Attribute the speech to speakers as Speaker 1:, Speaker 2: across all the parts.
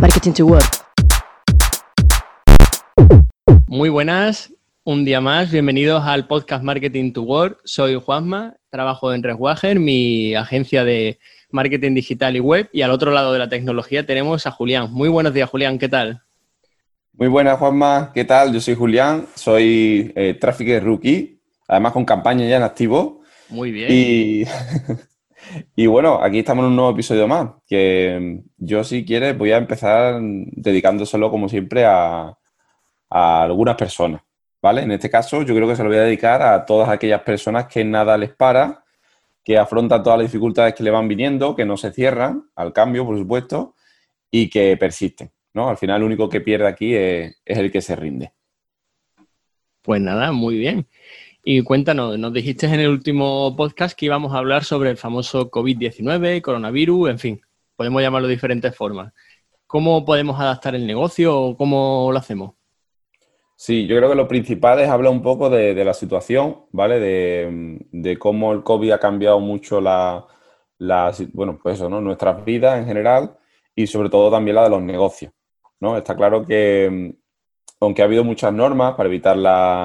Speaker 1: Marketing to Work.
Speaker 2: Muy buenas, un día más, bienvenidos al podcast Marketing to Work. Soy Juanma, trabajo en Reswager, mi agencia de marketing digital y web, y al otro lado de la tecnología tenemos a Julián. Muy buenos días, Julián, ¿qué tal?
Speaker 3: Muy buenas, Juanma, ¿qué tal? Yo soy Julián, soy Trafficker Rookie, además con campaña ya en activo.
Speaker 2: Muy bien.
Speaker 3: Y bueno, aquí estamos en un nuevo episodio más, que yo, si quieres, voy a empezar dedicándoselo, como siempre, a algunas personas, ¿vale? En este caso, yo creo que se lo voy a dedicar a todas aquellas personas que nada les para, que afrontan todas las dificultades que le van viniendo, que no se cierran al cambio, por supuesto, y que persisten, ¿no? Al final, el único que pierde aquí es el que se rinde.
Speaker 2: Pues nada, muy bien. Y cuéntanos, nos dijiste en el último podcast que íbamos a hablar sobre el famoso COVID-19, coronavirus, en fin, podemos llamarlo de diferentes formas. ¿Cómo podemos adaptar el negocio o cómo lo hacemos?
Speaker 3: Sí, yo creo que lo principal es hablar un poco de la situación, ¿vale? De cómo el COVID ha cambiado mucho bueno, pues eso, ¿no? Nuestras vidas en general y sobre todo también la de los negocios, ¿no? Está claro que, aunque ha habido muchas normas para evitar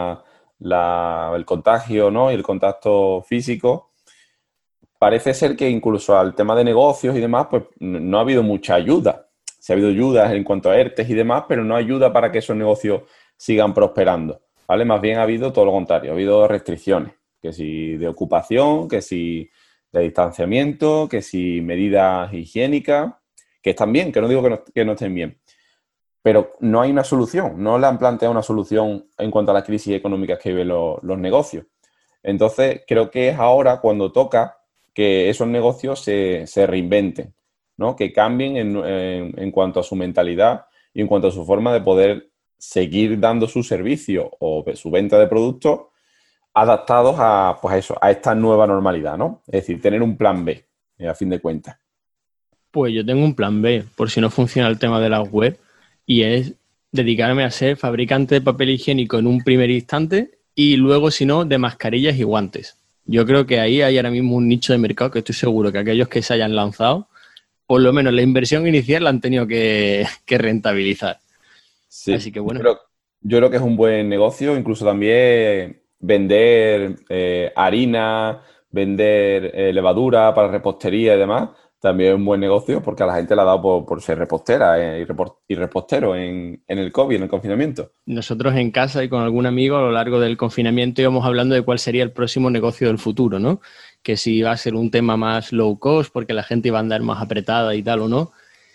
Speaker 3: el contagio, ¿no? Y el contacto físico, parece ser que incluso al tema de negocios y demás, pues no ha habido mucha ayuda. Sí ha habido ayudas en cuanto a ERTEs y demás, pero no ayuda para que esos negocios sigan prosperando, ¿vale? Más bien ha habido todo lo contrario, ha habido restricciones, que si de ocupación, que si de distanciamiento, que si medidas higiénicas, que están bien, que no digo que no estén bien, pero no hay una solución, no le han planteado una solución en cuanto a las crisis económicas que viven los negocios. Entonces, creo que es ahora cuando toca que esos negocios se reinventen, ¿no? Que cambien en cuanto a su mentalidad y en cuanto a su forma de poder seguir dando su servicio o su venta de productos adaptados a, pues eso, a esta nueva normalidad, ¿no? Es decir, tener un plan B, a fin de cuentas.
Speaker 2: Pues yo tengo un plan B, por si no funciona el tema de la web, y es dedicarme a ser fabricante de papel higiénico en un primer instante y luego, si no, de mascarillas y guantes. Yo creo que ahí hay ahora mismo un nicho de mercado que estoy seguro que aquellos que se hayan lanzado, por lo menos la inversión inicial la han tenido que rentabilizar.
Speaker 3: Sí,
Speaker 2: así que bueno.
Speaker 3: Yo creo que es un buen negocio, incluso también vender harina, vender levadura para repostería y demás, también es un buen negocio porque a la gente le ha dado por ser repostera y repostero en el COVID, en el confinamiento.
Speaker 2: Nosotros en casa y con algún amigo a lo largo del confinamiento íbamos hablando de cuál sería el próximo negocio del futuro, ¿no? Que si iba a ser un tema más low cost porque la gente iba a andar más apretada y tal o no.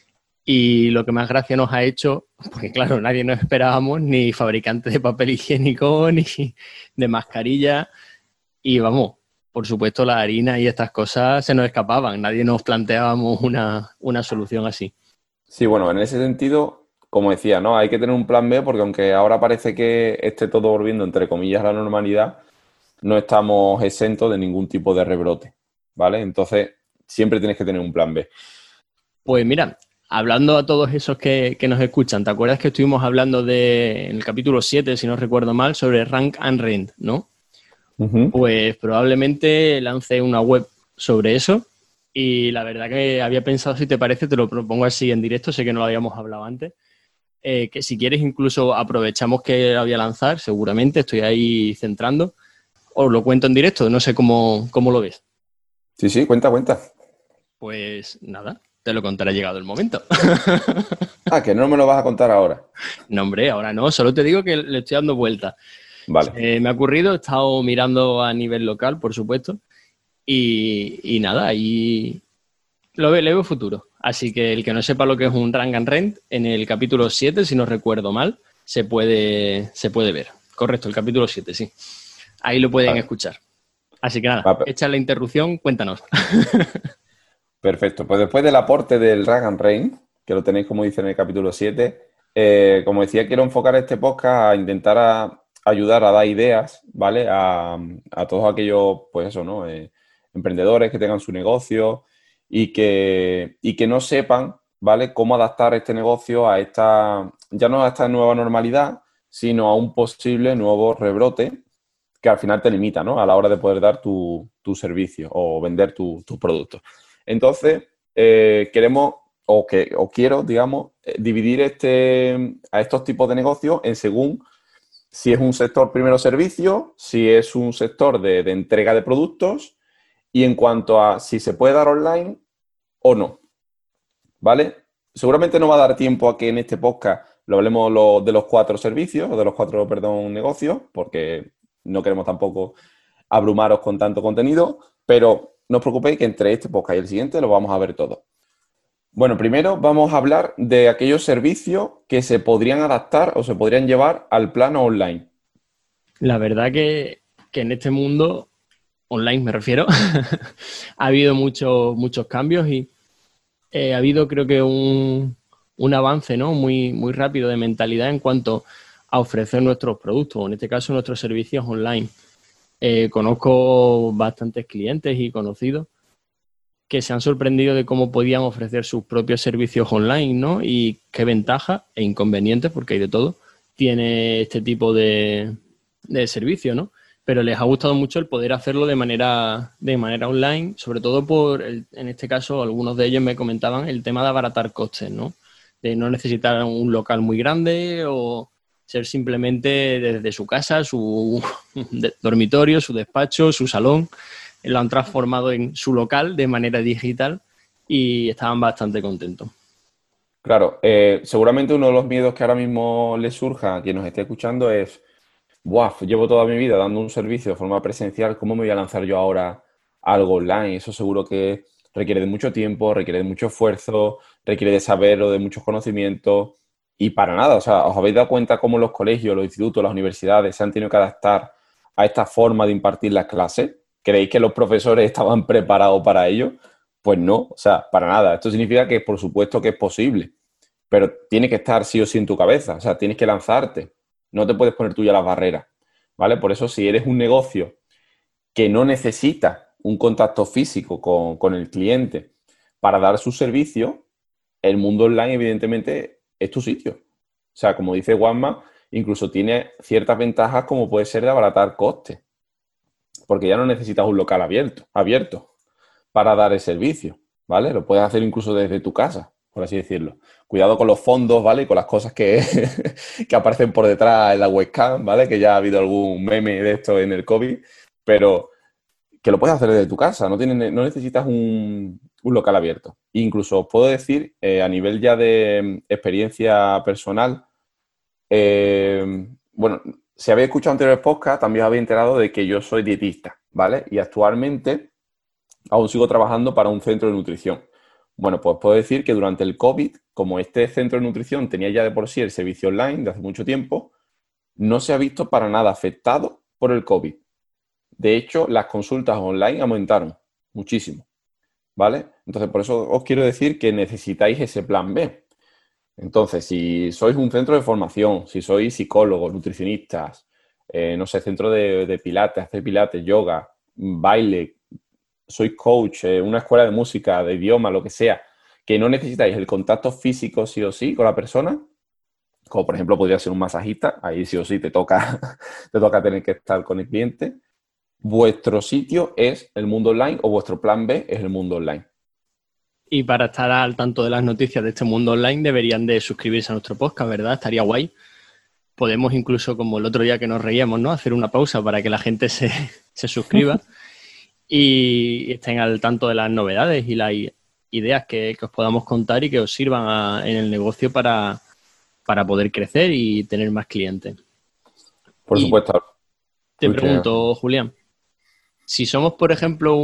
Speaker 2: Y lo que más gracia nos ha hecho, porque claro, nadie nos esperábamos, ni fabricantes de papel higiénico, ni de mascarilla. Y vamos, por supuesto, la harina y estas cosas se nos escapaban. Nadie nos planteábamos una solución así.
Speaker 3: Sí, bueno, en ese sentido, como decía, ¿no? Hay que tener un plan B porque aunque ahora parece que esté todo volviendo, entre comillas, a la normalidad, no estamos exentos de ningún tipo de rebrote, ¿vale? Entonces, siempre tienes que tener un plan B.
Speaker 2: Pues mira, hablando a todos esos que nos escuchan, ¿te acuerdas que estuvimos hablando en el capítulo 7, si no recuerdo mal, sobre Rank and Rent, ¿no?
Speaker 3: Uh-huh.
Speaker 2: Pues probablemente lance una web sobre eso y la verdad que había pensado, si te parece, te lo propongo así en directo, sé que no lo habíamos hablado antes, que si quieres incluso aprovechamos que la voy a lanzar, seguramente, estoy ahí centrando, os lo cuento en directo, no sé cómo lo ves.
Speaker 3: Sí, cuenta.
Speaker 2: Pues nada, te lo contaré llegado el momento.
Speaker 3: Ah, que no me lo vas a contar ahora.
Speaker 2: No, hombre, ahora no, solo te digo que le estoy dando vueltas.
Speaker 3: Vale.
Speaker 2: Me ha ocurrido, he estado mirando a nivel local, por supuesto, y nada, ahí le veo futuro. Así que el que no sepa lo que es un Rank and Rent, en el capítulo 7, si no recuerdo mal, se puede ver. Correcto, el capítulo 7, sí. Ahí lo pueden escuchar. Así que nada, echa la interrupción, cuéntanos.
Speaker 3: Perfecto. Pues después del aporte del Rank and Reign, que lo tenéis, como dice, en el capítulo 7, como decía, quiero enfocar este podcast a intentar ayudar a dar ideas, ¿vale? A todos aquellos, pues eso, ¿no? Emprendedores que tengan su negocio y que no sepan, ¿vale? Cómo adaptar este negocio a ya no a esta nueva normalidad, sino a un posible nuevo rebrote que al final te limita, ¿no? A la hora de poder dar tu servicio o vender tus productos. Entonces, queremos o quiero, digamos, dividir a estos tipos de negocios en según si es un sector primero servicio, si es un sector de entrega de productos y en cuanto a si se puede dar online o no, ¿vale? Seguramente no va a dar tiempo a que en este podcast lo hablemos de los 4 servicios, o de los 4, perdón, negocios, porque no queremos tampoco abrumaros con tanto contenido, pero no os preocupéis que entre este podcast y el siguiente lo vamos a ver todo. Bueno, primero vamos a hablar de aquellos servicios que se podrían adaptar o se podrían llevar al plano online.
Speaker 2: La verdad que en este mundo, online me refiero, ha habido muchos cambios y ha habido creo que un avance, ¿no? Muy rápido de mentalidad en cuanto a ofrecer nuestros productos, o en este caso nuestros servicios online. Conozco bastantes clientes y conocidos que se han sorprendido de cómo podían ofrecer sus propios servicios online, ¿no? Y qué ventajas e inconvenientes, porque hay de todo, tiene este tipo de servicio, ¿no? Pero les ha gustado mucho el poder hacerlo de manera online, sobre todo en este caso, algunos de ellos me comentaban el tema de abaratar costes, ¿no? De no necesitar un local muy grande o ser simplemente desde su casa, su dormitorio, su despacho, su salón. Lo han transformado en su local de manera digital y estaban bastante contentos.
Speaker 3: Claro, seguramente uno de los miedos que ahora mismo le surja a quien nos esté escuchando es: buah, llevo toda mi vida dando un servicio de forma presencial, ¿cómo me voy a lanzar yo ahora a algo online? Eso seguro que requiere de mucho tiempo, requiere de mucho esfuerzo, requiere de saber o de muchos conocimientos y para nada. O sea, ¿os habéis dado cuenta cómo los colegios, los institutos, las universidades se han tenido que adaptar a esta forma de impartir las clases? ¿Creéis que los profesores estaban preparados para ello? Pues no, o sea, para nada. Esto significa que por supuesto que es posible, pero tiene que estar sí o sí en tu cabeza. O sea, tienes que lanzarte. No te puedes poner tú ya las barreras, ¿vale? Por eso, si eres un negocio que no necesita un contacto físico con el cliente para dar su servicio, el mundo online, evidentemente, es tu sitio. O sea, como dice Juanma, incluso tiene ciertas ventajas como puede ser de abaratar costes, porque ya no necesitas un local abierto para dar el servicio, ¿vale? Lo puedes hacer incluso desde tu casa, por así decirlo. Cuidado con los fondos, ¿vale? Y con las cosas que, que aparecen por detrás en la webcam, ¿vale? Que ya ha habido algún meme de esto en el COVID, pero que lo puedes hacer desde tu casa, no necesitas un local abierto. Incluso os puedo decir, a nivel ya de experiencia personal, bueno, si habéis escuchado anteriores podcasts, también os habéis enterado de que yo soy dietista, ¿vale? Y actualmente aún sigo trabajando para un centro de nutrición. Bueno, pues puedo decir que durante el COVID, como este centro de nutrición tenía ya de por sí el servicio online de hace mucho tiempo, no se ha visto para nada afectado por el COVID. De hecho, las consultas online aumentaron muchísimo, ¿vale? Entonces, por eso os quiero decir que necesitáis ese plan B. Entonces, si sois un centro de formación, si sois psicólogos, nutricionistas, no sé, centro de pilates, hacer pilates, yoga, baile, sois coach, una escuela de música, de idioma, lo que sea, que no necesitáis el contacto físico sí o sí con la persona, como por ejemplo podría ser un masajista, ahí sí o sí te toca, te toca tener que estar con el cliente. Vuestro sitio es el mundo online o vuestro plan B es el mundo online.
Speaker 2: Y para estar al tanto de las noticias de este mundo online deberían de suscribirse a nuestro podcast, ¿verdad? Estaría guay. Podemos incluso, como el otro día que nos reíamos, ¿no? Hacer una pausa para que la gente se suscriba y estén al tanto de las novedades y las ideas que os podamos contar y que os sirvan en el negocio para poder crecer y tener más clientes.
Speaker 3: Por supuesto.
Speaker 2: Te pregunto, Julián, si somos, por ejemplo,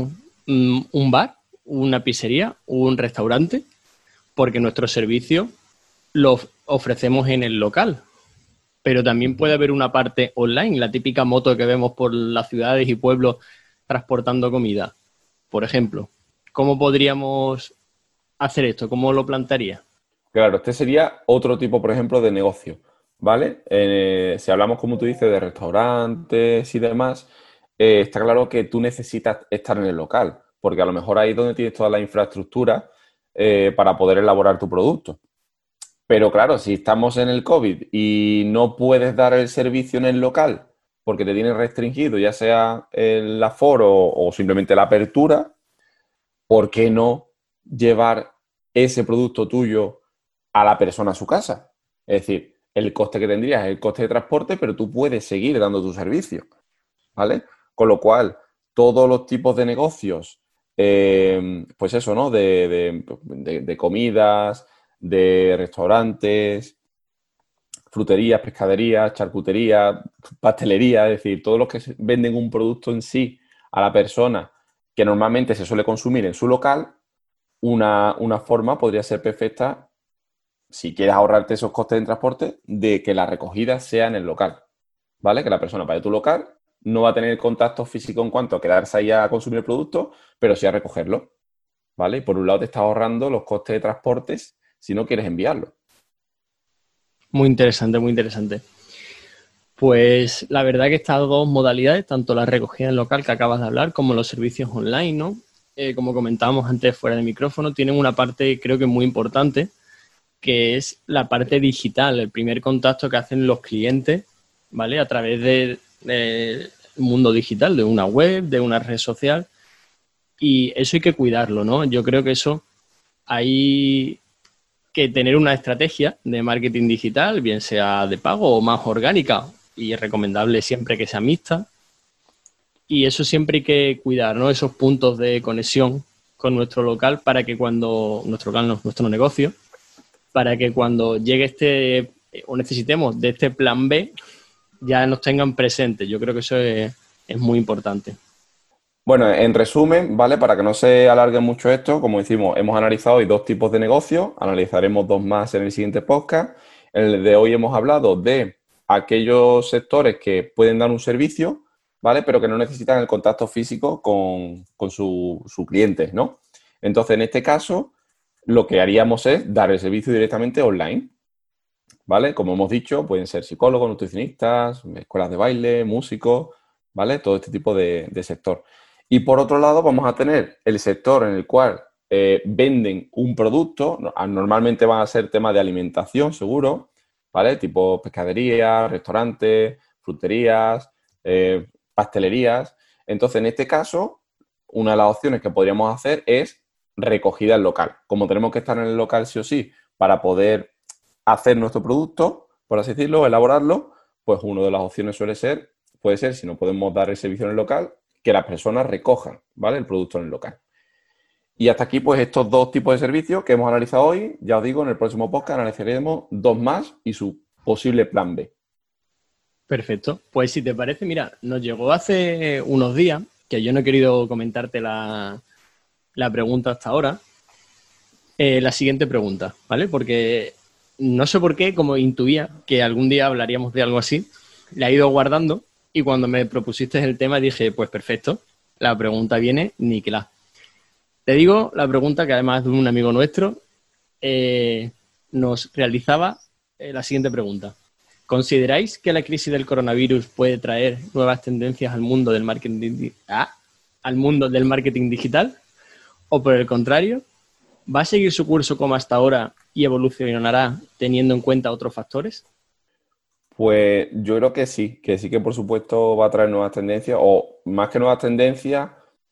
Speaker 2: un bar, una pizzería, un restaurante, porque nuestro servicio lo ofrecemos en el local, pero también puede haber una parte online, la típica moto que vemos por las ciudades y pueblos transportando comida. Por ejemplo, ¿cómo podríamos hacer esto? ¿Cómo lo plantearía?
Speaker 3: Claro, este sería otro tipo, por ejemplo, de negocio, ¿vale? Si hablamos, como tú dices, de restaurantes y demás, está claro que tú necesitas estar en el local, porque a lo mejor ahí es donde tienes toda la infraestructura para poder elaborar tu producto. Pero claro, si estamos en el COVID y no puedes dar el servicio en el local porque te tienen restringido, ya sea el aforo o simplemente la apertura, ¿por qué no llevar ese producto tuyo a la persona a su casa. Es decir, el coste que tendrías es el coste de transporte, pero tú puedes seguir dando tu servicio, ¿vale? Con lo cual, todos los tipos de negocios, pues eso, ¿no? De comidas, de restaurantes, fruterías, pescaderías, charcuterías, pastelería, es decir, todos los que venden un producto en sí a la persona que normalmente se suele consumir en su local, una forma podría ser perfecta, si quieres ahorrarte esos costes de transporte, de que la recogida sea en el local, ¿vale? Que la persona vaya a tu local, no va a tener contacto físico en cuanto a quedarse ahí a consumir el producto, pero sí a recogerlo, ¿vale? Y por un lado te estás ahorrando los costes de transportes si no quieres enviarlo.
Speaker 2: Muy interesante, muy interesante. Pues la verdad que estas dos modalidades, tanto la recogida en local que acabas de hablar, como los servicios online, ¿no? Como comentábamos antes fuera de micrófono, tienen una parte creo que muy importante, que es la parte digital, el primer contacto que hacen los clientes, ¿vale? A través del mundo digital, de una web, de una red social, y eso hay que cuidarlo, ¿no? Yo creo que eso hay que tener una estrategia de marketing digital, bien sea de pago o más orgánica, y es recomendable siempre que sea mixta. Y eso siempre hay que cuidar, ¿no? Esos puntos de conexión con nuestro local para que cuando, nuestro local, no, nuestro negocio, para que cuando llegue o necesitemos de este plan B, ya nos tengan presentes. Yo creo que eso es muy importante.
Speaker 3: Bueno, en resumen, ¿vale? Para que no se alargue mucho esto, como decimos, hemos analizado hoy dos tipos de negocios, analizaremos dos más en el siguiente podcast. En el de hoy hemos hablado de aquellos sectores que pueden dar un servicio, ¿vale? Pero que no necesitan el contacto físico con su cliente, ¿no? Entonces, en este caso, lo que haríamos es dar el servicio directamente online, ¿vale? Como hemos dicho, pueden ser psicólogos, nutricionistas, escuelas de baile, músicos, ¿vale? Todo este tipo de sector. Y por otro lado, vamos a tener el sector en el cual venden un producto, normalmente van a ser temas de alimentación, seguro, ¿vale? Tipo pescaderías, restaurantes, fruterías, pastelerías. Entonces, en este caso, una de las opciones que podríamos hacer es recogida en local. Como tenemos que estar en el local sí o sí para poder hacer nuestro producto, por así decirlo, elaborarlo, pues una de las opciones puede ser, si no podemos dar el servicio en el local, que las personas recojan, ¿vale? El producto en el local. Y hasta aquí, pues, estos dos tipos de servicios que hemos analizado hoy. Ya os digo, en el próximo podcast analizaremos dos más y su posible plan B.
Speaker 2: Perfecto. Pues si te parece, mira, nos llegó hace unos días, que yo no he querido comentarte la pregunta hasta ahora, la siguiente pregunta, ¿vale? Porque no sé por qué, como intuía que algún día hablaríamos de algo así, la he ido guardando y cuando me propusiste el tema dije, pues perfecto, la pregunta viene níquela. Te digo la pregunta que además de un amigo nuestro nos realizaba la siguiente pregunta. ¿Consideráis que la crisis del coronavirus puede traer nuevas tendencias al mundo del marketing digital? ¿O por el contrario, va a seguir su curso como hasta ahora y evolucionará teniendo en cuenta otros factores?
Speaker 3: Pues yo creo que por supuesto va a traer nuevas tendencias, o más que nuevas tendencias,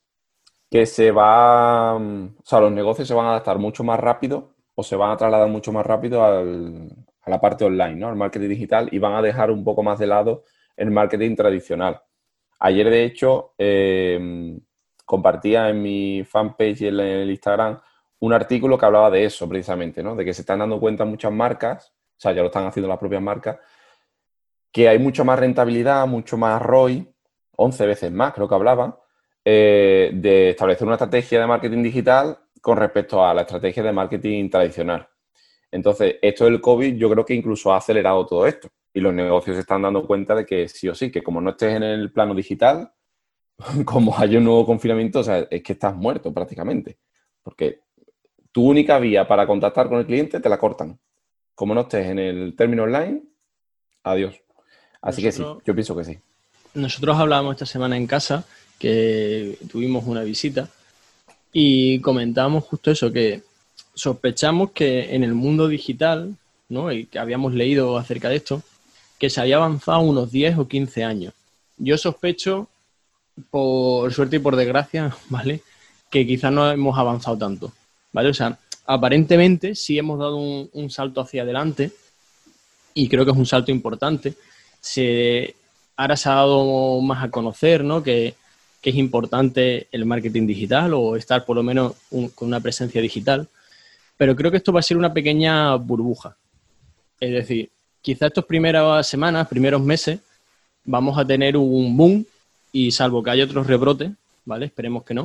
Speaker 3: o sea, los negocios se van a adaptar mucho más rápido o se van a trasladar mucho más rápido a la parte online, ¿no? Al marketing digital, y van a dejar un poco más de lado el marketing tradicional. Ayer, de hecho, compartía en mi fanpage y en el Instagram un artículo que hablaba de eso precisamente, ¿no? De que se están dando cuenta muchas marcas, o sea, ya lo están haciendo las propias marcas, que hay mucho más rentabilidad, mucho más ROI, 11 veces más, creo que hablaba, de establecer una estrategia de marketing digital con respecto a la estrategia de marketing tradicional. Entonces, esto del COVID yo creo que incluso ha acelerado todo esto y los negocios se están dando cuenta de que sí o sí, que como no estés en el plano digital, como hay un nuevo confinamiento, o sea, es que estás muerto prácticamente, porque tu única vía para contactar con el cliente te la cortan. Como no estés en el término online, adiós. Así que sí, yo pienso que sí.
Speaker 2: Nosotros hablábamos esta semana en casa, que tuvimos una visita, y comentábamos justo eso, que sospechamos que en el mundo digital, ¿no? Y que habíamos leído acerca de esto, que se había avanzado unos 10 o 15 años. Yo sospecho, por suerte y por desgracia, ¿vale? Que quizás no hemos avanzado tanto, ¿vale? O sea, aparentemente sí hemos dado un salto hacia adelante y creo que es un salto importante. Ahora se ha dado más a conocer, ¿no? que es importante el marketing digital o estar por lo menos con una presencia digital, pero creo que esto va a ser una pequeña burbuja. Es decir, quizás estas primeras semanas, primeros meses, vamos a tener un boom y salvo que haya otros rebrotes, ¿vale? Esperemos que no,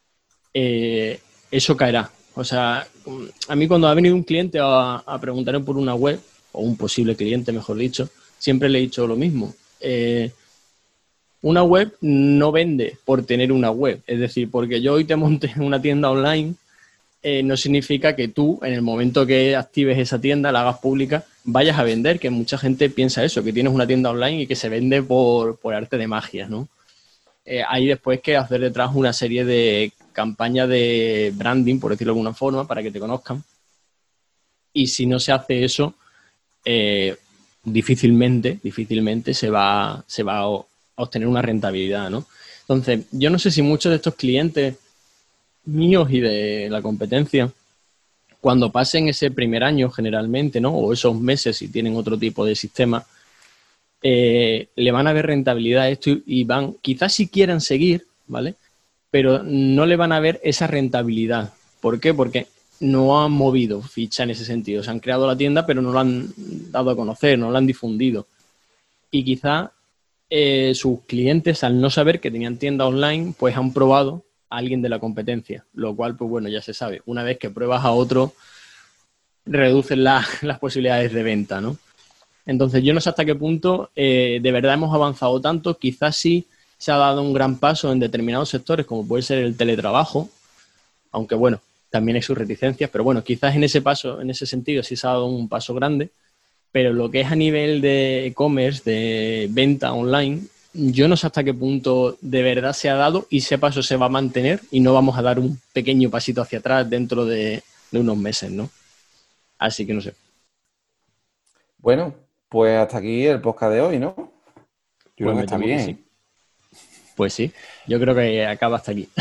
Speaker 2: eso caerá. O sea, a mí cuando ha venido un cliente a preguntarme por una web, o un posible cliente, mejor dicho, siempre le he dicho lo mismo. Una web no vende por tener una web. Es decir, porque yo hoy te monte una tienda online, no significa que tú, en el momento que actives esa tienda, la hagas pública, vayas a vender, que mucha gente piensa eso, que tienes una tienda online y que se vende por arte de magia, ¿no? Hay después que hacer detrás una serie de campañas de branding, por decirlo de alguna forma, para que te conozcan. Y si no se hace eso, difícilmente se va a obtener una rentabilidad, ¿no? Entonces, yo no sé si muchos de estos clientes míos y de la competencia, cuando pasen ese primer año generalmente, ¿no? O esos meses si tienen otro tipo de sistema, le van a ver rentabilidad a esto y van, quizás si quieran seguir, ¿vale? Pero no le van a ver esa rentabilidad. ¿Por qué? Porque no han movido ficha en ese sentido. Se han creado la tienda, pero no la han dado a conocer, no la han difundido. Y quizá sus clientes, al no saber que tenían tienda online, pues han probado a alguien de la competencia. Lo cual, pues bueno, ya se sabe. Una vez que pruebas a otro, reducen las posibilidades de venta, ¿no? Entonces, yo no sé hasta qué punto de verdad hemos avanzado tanto. Quizás sí se ha dado un gran paso en determinados sectores, como puede ser el teletrabajo, aunque bueno, también hay sus reticencias, pero bueno, quizás en ese sentido sí se ha dado un paso grande, pero lo que es a nivel de e-commerce, de venta online, yo no sé hasta qué punto de verdad se ha dado y ese paso se va a mantener y no vamos a dar un pequeño pasito hacia atrás dentro de unos meses, ¿no? Así que no sé.
Speaker 3: Bueno, pues hasta aquí el podcast de hoy, ¿no? Yo creo
Speaker 2: Pues
Speaker 3: que
Speaker 2: me
Speaker 3: está
Speaker 2: temo que
Speaker 3: bien.
Speaker 2: sí. Pues sí, yo creo que acaba hasta aquí.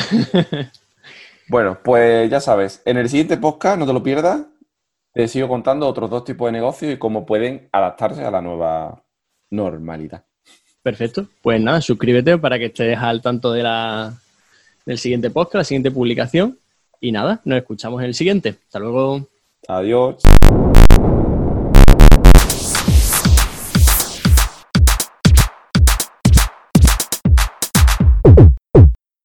Speaker 3: Bueno, pues ya sabes, en el siguiente podcast, no te lo pierdas, te sigo contando otros dos tipos de negocios y cómo pueden adaptarse a la nueva normalidad.
Speaker 2: Perfecto. Pues nada, suscríbete para que estés al tanto del siguiente podcast, la siguiente publicación. Y nada, nos escuchamos en el siguiente. Hasta luego.
Speaker 3: Adiós.